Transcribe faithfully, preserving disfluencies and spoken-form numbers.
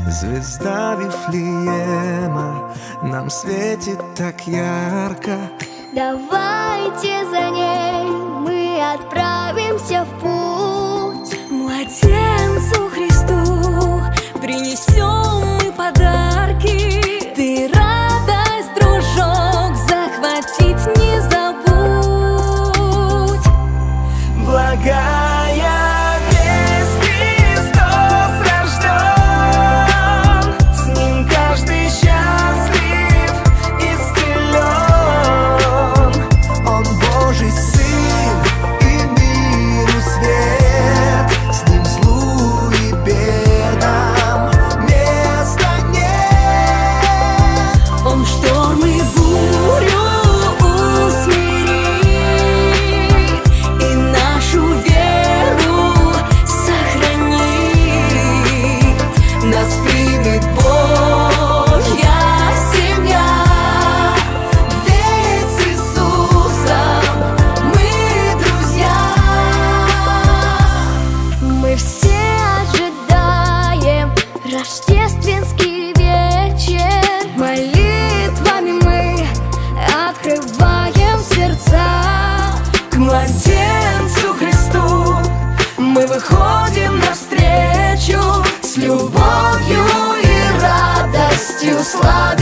Звезда Вифлеема нам светит так ярко. Давайте за ней мы отправимся в путь. Младенцу Христу принесем мы подарки. Ты радость, дружок, захватить не забудь. Благая весть, Христос рожден, с Ним каждый счастлив, исцелен. Он Божий Сын и миру свет, с Ним злу и бедам места нет. Он шторм и бурю усмирит и нашу веру сохранит. Нас примет Божья семья, ведь с Иисусом мы друзья. Мы все ожидаем рождественский вечер. Молитвами мы открываем сердца. К младенцу Христу мы выходим навстречу с любовью и радостью славим